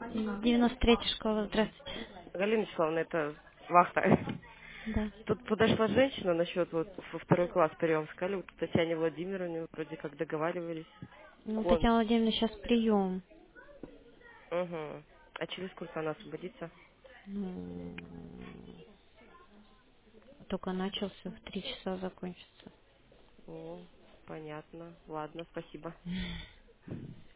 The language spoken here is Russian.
93-я школа, здравствуйте. Галина Вячеславовна, это вахта. Да. Тут подошла женщина насчет вот во второй класс прием. Сказали, вот Татьяне Владимировне вроде как договаривались. Ну, Кон. Татьяна Владимировна сейчас прием. Угу. А через сколько она освободится? Ну, только начался, в 3 часа закончится. О, понятно. Ладно, спасибо.